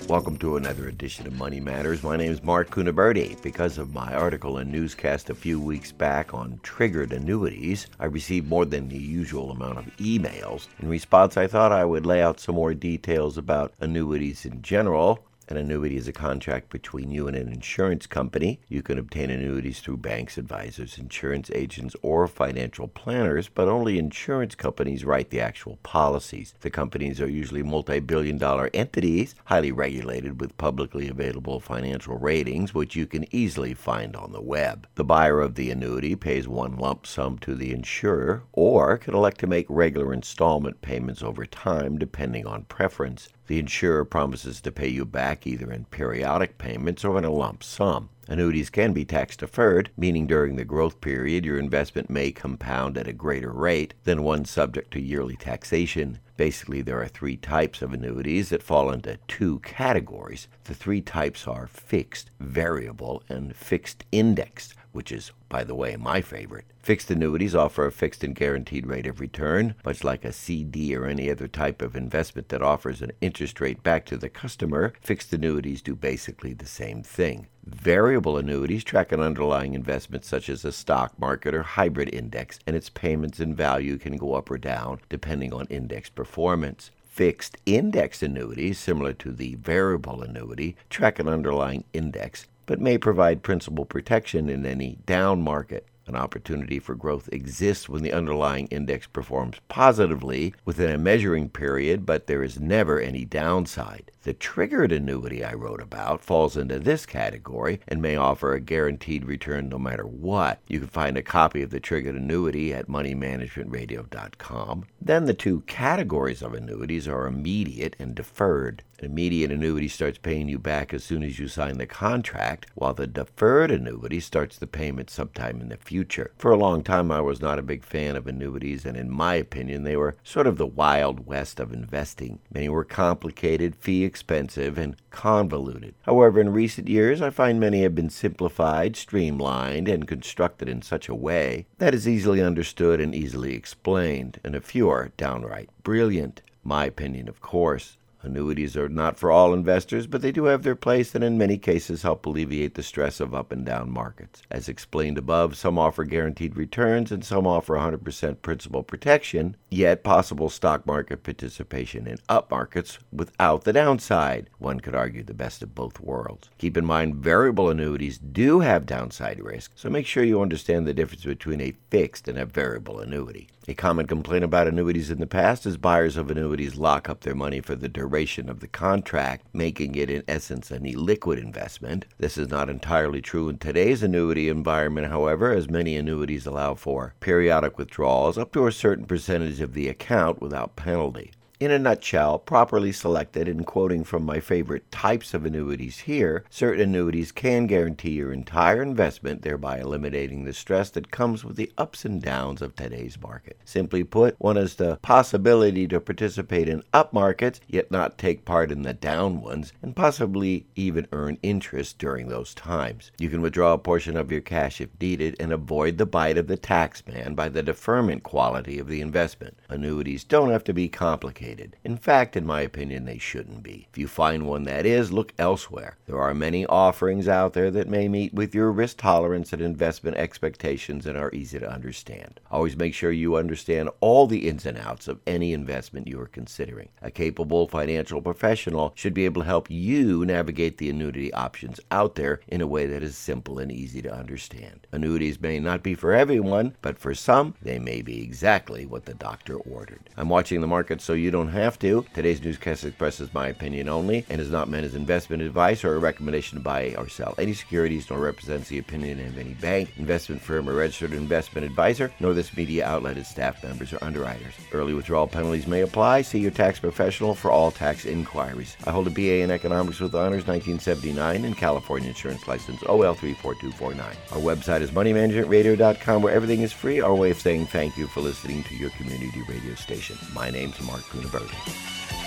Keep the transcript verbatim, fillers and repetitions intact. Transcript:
Welcome to another edition of Money Matters. My name is Mark Cunaberti. Because of my article and newscast a few weeks back on triggered annuities, I received more than the usual amount of emails. In response, I thought I would lay out some more details about annuities in general. An annuity is a contract between you and an insurance company. You can obtain annuities through banks, advisors, insurance agents, or financial planners, but only insurance companies write the actual policies. The companies are usually multi-billion dollar entities, highly regulated with publicly available financial ratings, which you can easily find on the web. The buyer of the annuity pays one lump sum to the insurer, or can elect to make regular installment payments over time, depending on preference. The insurer promises to pay you back either in periodic payments or in a lump sum. Annuities can be tax-deferred, meaning during the growth period your investment may compound at a greater rate than one subject to yearly taxation. Basically, there are three types of annuities that fall into two categories. The three types are fixed, variable, and fixed indexed, which is, by the way, my favorite. Fixed annuities offer a fixed and guaranteed rate of return, much like a C D or any other type of investment that offers an interest rate back to the customer. Fixed annuities do basically the same thing. Variable annuities track an underlying investment such as a stock market or hybrid index, and its payments and value can go up or down depending on index performance. Fixed index annuities, similar to the variable annuity, track an underlying index, but may provide principal protection in any down market. An opportunity for growth exists when the underlying index performs positively within a measuring period, but there is never any downside. The triggered annuity I wrote about falls into this category and may offer a guaranteed return no matter what. You can find a copy of the triggered annuity at money management radio dot com. Then the two categories of annuities are immediate and deferred. An immediate annuity starts paying you back as soon as you sign the contract, while the deferred annuity starts the payment sometime in the future. For a long time, I was not a big fan of annuities, and in my opinion, they were sort of the Wild West of investing. Many were complicated, fee expensive, and convoluted. However, in recent years, I find many have been simplified, streamlined, and constructed in such a way that is easily understood and easily explained, and a few are downright brilliant. My opinion, of course. Annuities are not for all investors, but they do have their place and in many cases help alleviate the stress of up and down markets. As explained above, some offer guaranteed returns and some offer one hundred percent principal protection, yet possible stock market participation in up markets without the downside. One could argue the best of both worlds. Keep in mind, variable annuities do have downside risk, so make sure you understand the difference between a fixed and a variable annuity. A common complaint about annuities in the past is buyers of annuities lock up their money for the duration of the contract, making it in essence an illiquid investment. This is not entirely true in today's annuity environment, however, as many annuities allow for periodic withdrawals up to a certain percentage of the account without penalty. In a nutshell, properly selected, and quoting from my favorite types of annuities here, certain annuities can guarantee your entire investment, thereby eliminating the stress that comes with the ups and downs of today's market. Simply put, one has the possibility to participate in up markets, yet not take part in the down ones, and possibly even earn interest during those times. You can withdraw a portion of your cash if needed and avoid the bite of the tax man by the deferment quality of the investment. Annuities don't have to be complicated. In fact, in my opinion, they shouldn't be. If you find one that is, look elsewhere. There are many offerings out there that may meet with your risk tolerance and investment expectations and are easy to understand. Always make sure you understand all the ins and outs of any investment you are considering. A capable financial professional should be able to help you navigate the annuity options out there in a way that is simple and easy to understand. Annuities may not be for everyone, but for some, they may be exactly what the doctor ordered. I'm watching the market so you don't have to. Today's newscast expresses my opinion only and is not meant as investment advice or a recommendation to buy or sell any securities, nor represents the opinion of any bank, investment firm, or registered investment advisor, nor this media outlet, its staff members, or underwriters. Early withdrawal penalties may apply. See your tax professional for all tax inquiries. I hold a B A in Economics with Honors nineteen seventy-nine and California Insurance License O L three four two four nine. Our website is money management radio dot com, where everything is free. Our way of saying thank you for listening to your community radio station. My name's Mark Cunaberti.